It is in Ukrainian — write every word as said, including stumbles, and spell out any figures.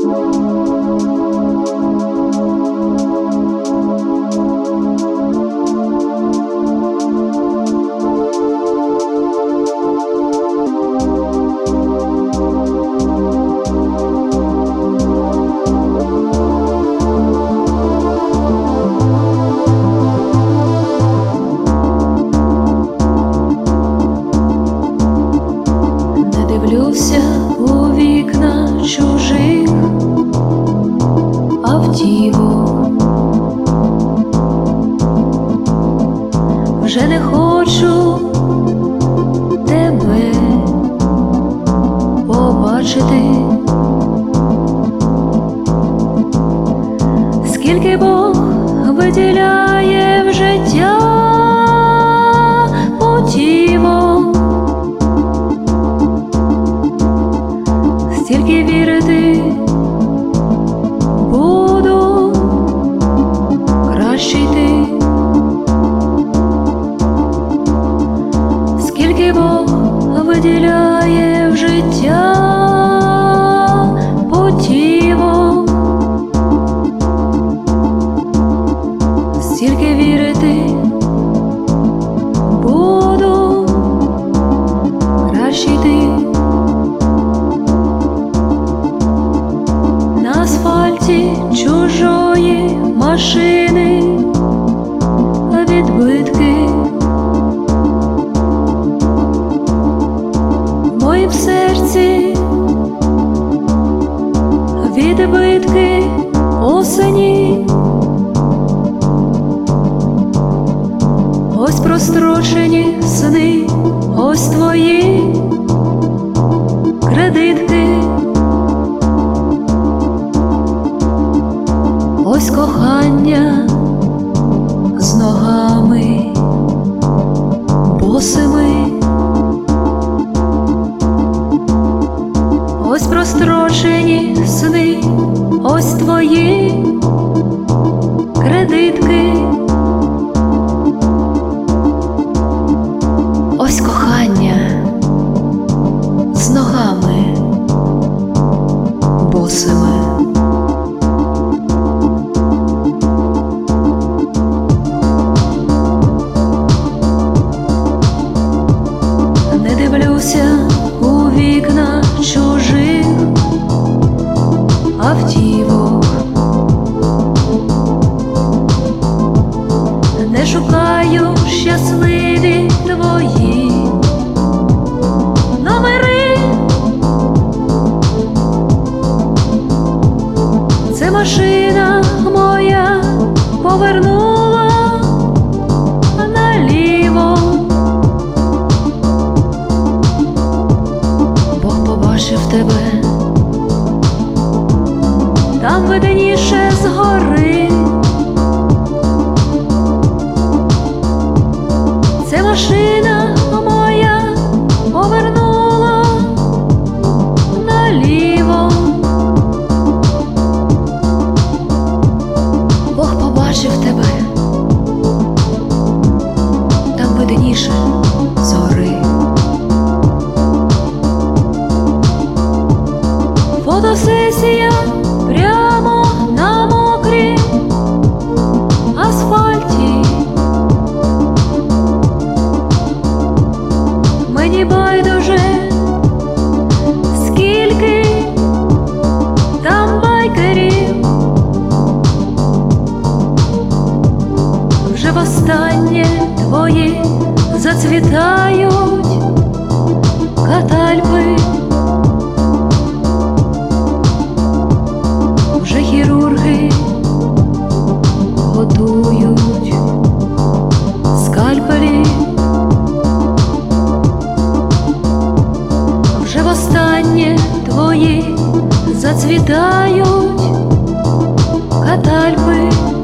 Дивлюся у вікна чужих автівок, вже не хочу тебе побачити, скільки Бог виділяє в життя путівок, стільки вірити буду, краще йти, скільки Бог виділяє в життя путівок, стільки вірити буду, краще йти. На асфальті чужої машини відбитки, в моїм серці відбитки осені, ось прострочені сни, ось твої кредитки, ось кохання з ногами босими, ось прострочені сни, ось твої кредитки, ось кохання з ногами босими. У вікна чужих автівок, не шукаю щасливі твої номери, це машина моя повернула наліво, побачив тебе, там видніше згори, це машина моя повернула наліво, Бог побачив тебе, там видніше згори. Фотосесія прямо на мокрім асфальті, мені байдуже, скільки там байкерів, вже востаннє твої зацвітають катальпи, хірурги готують скальпелі, вже востаннє твої зацвітають катальпи.